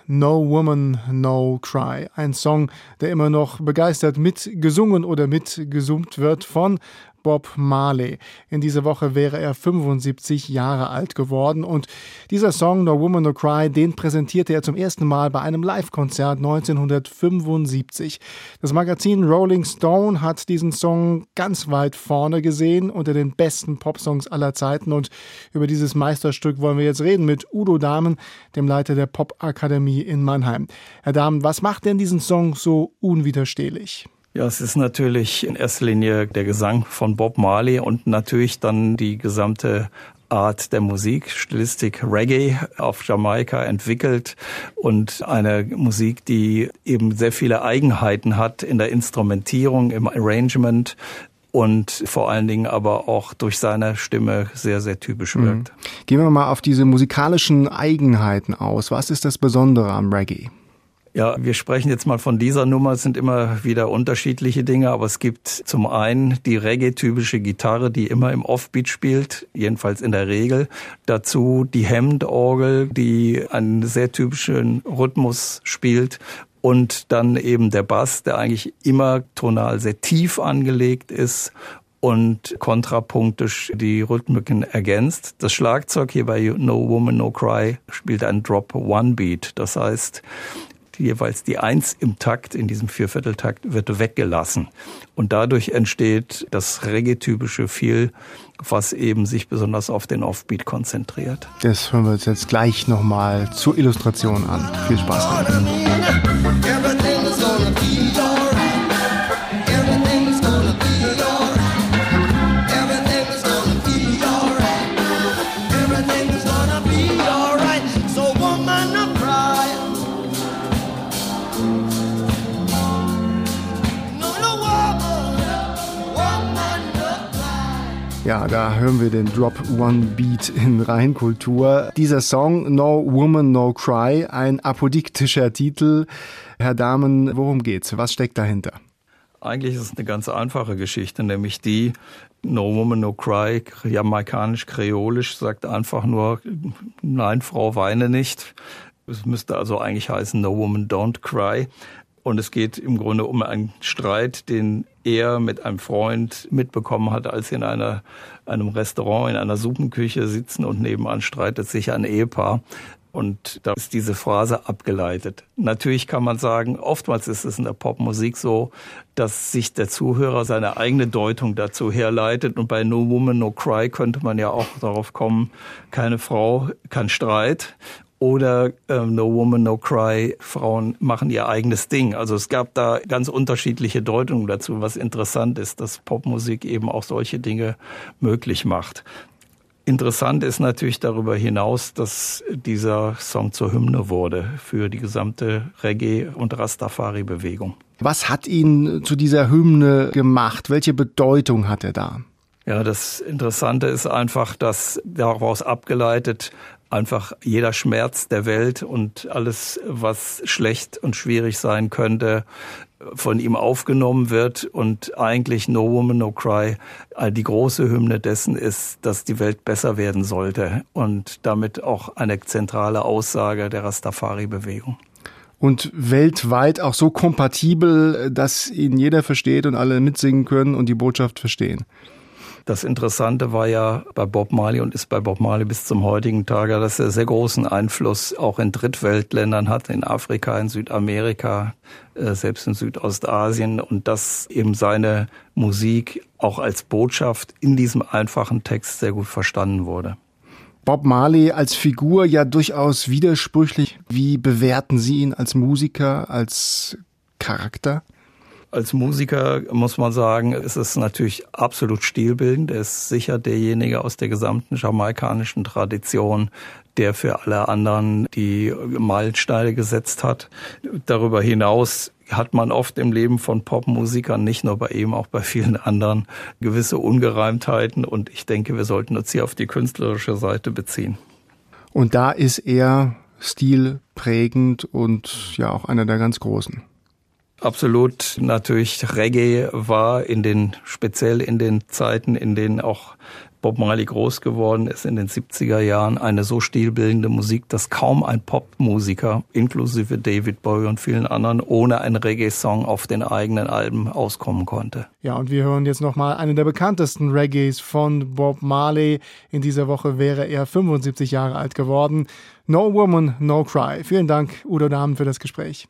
No Woman, No Cry. Ein Song, der immer noch begeistert mitgesungen oder mitgesummt wird von Bob Marley. In dieser Woche wäre er 75 Jahre alt geworden und dieser Song No Woman No Cry, den präsentierte er zum ersten Mal bei einem Live-Konzert 1975. Das Magazin Rolling Stone hat diesen Song ganz weit vorne gesehen unter den besten Popsongs aller Zeiten und über dieses Meisterstück wollen wir jetzt reden mit Udo Dahmen, dem Leiter der Popakademie in Mannheim. Herr Dahmen, was macht denn diesen Song so unwiderstehlich? Ja, es ist natürlich in erster Linie der Gesang von Bob Marley und natürlich dann die gesamte Art der Musik, Stilistik Reggae auf Jamaika entwickelt und eine Musik, die eben sehr viele Eigenheiten hat in der Instrumentierung, im Arrangement und vor allen Dingen aber auch durch seine Stimme sehr, sehr typisch wirkt. Gehen wir mal auf diese musikalischen Eigenheiten aus. Was ist das Besondere am Reggae? Ja, wir sprechen jetzt mal von dieser Nummer, es sind immer wieder unterschiedliche Dinge, aber es gibt zum einen die Reggae-typische Gitarre, die immer im Offbeat spielt, jedenfalls in der Regel. Dazu die Hammond-Orgel, die einen sehr typischen Rhythmus spielt. Und dann eben der Bass, der eigentlich immer tonal sehr tief angelegt ist und kontrapunktisch die Rhythmiken ergänzt. Das Schlagzeug hier bei No Woman No Cry spielt ein Drop-One-Beat, das heißt, jeweils die 1 im Takt, in diesem Viervierteltakt, wird weggelassen. Und dadurch entsteht das Reggae-typische Feel, was eben sich besonders auf den Offbeat konzentriert. Das hören wir uns jetzt gleich nochmal zur Illustration an. Viel Spaß damit. Ja, da hören wir den Drop-One-Beat in Reinkultur. Dieser Song No Woman No Cry, ein apodiktischer Titel. Herr Dahmen, worum geht's? Was steckt dahinter? Eigentlich ist es eine ganz einfache Geschichte, nämlich die No Woman No Cry, jamaikanisch-kreolisch, sagt einfach nur, nein, Frau, weine nicht. Es müsste also eigentlich heißen No Woman Don't Cry. Und es geht im Grunde um einen Streit, den er mit einem Freund mitbekommen hat, als sie in einem Restaurant, in einer Suppenküche sitzen und nebenan streitet sich ein Ehepaar. Und da ist diese Phrase abgeleitet. Natürlich kann man sagen, oftmals ist es in der Popmusik so, dass sich der Zuhörer seine eigene Deutung dazu herleitet. Und bei No Woman No Cry könnte man ja auch darauf kommen, keine Frau, kein Streit. Oder No Woman, No Cry, Frauen machen ihr eigenes Ding. Also es gab da ganz unterschiedliche Deutungen dazu, was interessant ist, dass Popmusik eben auch solche Dinge möglich macht. Interessant ist natürlich darüber hinaus, dass dieser Song zur Hymne wurde für die gesamte Reggae- und Rastafari-Bewegung. Was hat ihn zu dieser Hymne gemacht? Welche Bedeutung hat er da? Ja, das Interessante ist einfach, dass daraus abgeleitet einfach jeder Schmerz der Welt und alles, was schlecht und schwierig sein könnte, von ihm aufgenommen wird und eigentlich No Woman, No Cry die große Hymne dessen ist, dass die Welt besser werden sollte und damit auch eine zentrale Aussage der Rastafari-Bewegung. Und weltweit auch so kompatibel, dass ihn jeder versteht und alle mitsingen können und die Botschaft verstehen. Das Interessante war ja bei Bob Marley und ist bei Bob Marley bis zum heutigen Tage, dass er sehr großen Einfluss auch in Drittweltländern hat, in Afrika, in Südamerika, selbst in Südostasien und dass eben seine Musik auch als Botschaft in diesem einfachen Text sehr gut verstanden wurde. Bob Marley als Figur ja durchaus widersprüchlich. Wie bewerten Sie ihn als Musiker, als Charakter? Als Musiker muss man sagen, ist es natürlich absolut stilbildend. Er ist sicher derjenige aus der gesamten jamaikanischen Tradition, der für alle anderen die Meilensteine gesetzt hat. Darüber hinaus hat man oft im Leben von Popmusikern, nicht nur bei ihm, auch bei vielen anderen, gewisse Ungereimtheiten. Und ich denke, wir sollten uns hier auf die künstlerische Seite beziehen. Und da ist er stilprägend und ja auch einer der ganz Großen. Absolut. Natürlich, Reggae war speziell in den Zeiten, in denen auch Bob Marley groß geworden ist in den 70er Jahren, eine so stilbildende Musik, dass kaum ein Popmusiker, inklusive David Bowie und vielen anderen, ohne einen Reggae-Song auf den eigenen Alben auskommen konnte. Ja, und wir hören jetzt nochmal einen der bekanntesten Reggaes von Bob Marley. In dieser Woche wäre er 75 Jahre alt geworden. No Woman, No Cry. Vielen Dank, Udo Dahmen, für das Gespräch.